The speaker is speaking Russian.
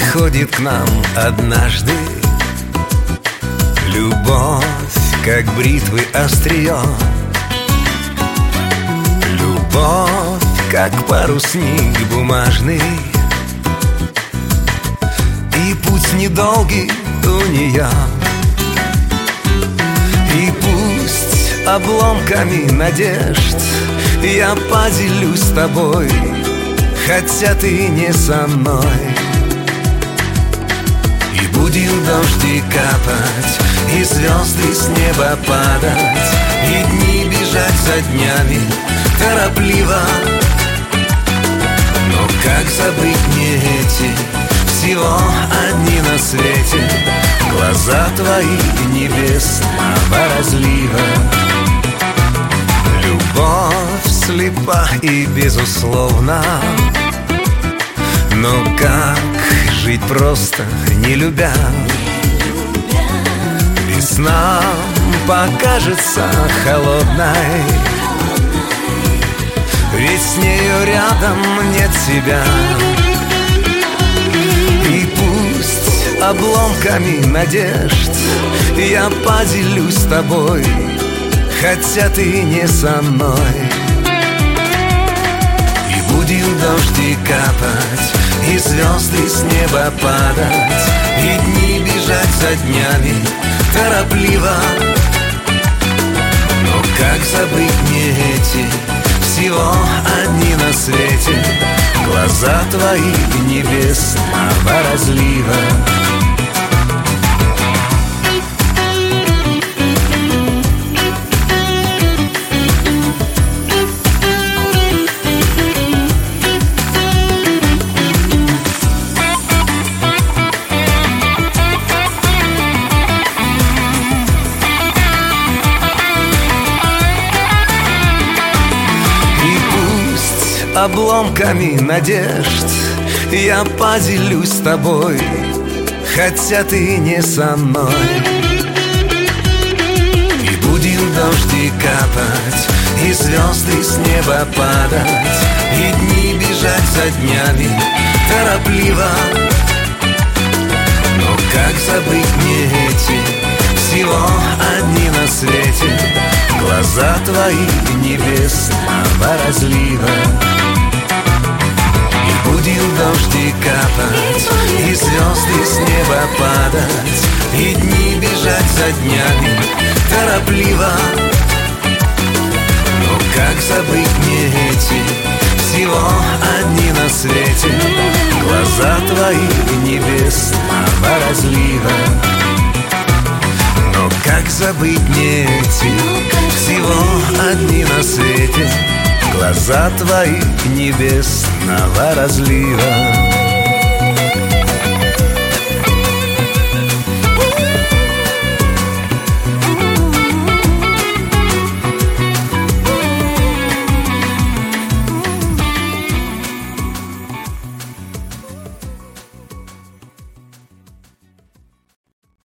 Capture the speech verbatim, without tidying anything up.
подходит к нам однажды. Любовь, как бритвы острие, любовь, как парусник бумажный. И путь недолгий у нее, и пусть обломками надежд я поделюсь с тобой, хотя ты не со мной. И будет дождь капать, и звезды с неба падать, и дни бежать за днями торопливо. Но как забыть мне эти всего одни на свете глаза твои небесного разлива? Любовь слепа и безусловна, но как жить просто не любя? Весна покажется холодной, ведь с нею рядом нет тебя. И пусть обломками надежд я поделюсь с тобой, хотя ты не со мной. И будет дождь капать, и звезды с неба падать, и дни бежать за днями торопливо. Но как забыть мне эти всего одни на свете глаза твои небесного разлива? Обломками надежд я поделюсь с тобой, хотя ты не со мной. И будет дождь капать, и звезды с неба падать, и дни бежать за днями торопливо. Но как забыть мне эти всего одни на свете глаза твои небесного разлива? Будет дождь капать, и звезды с неба падать, и дни бежать за днями торопливо. Но как забыть мне эти всего одни на свете глаза твои небесного разлива? Но как забыть мне эти всего одни на свете глаза твои небесного разлива?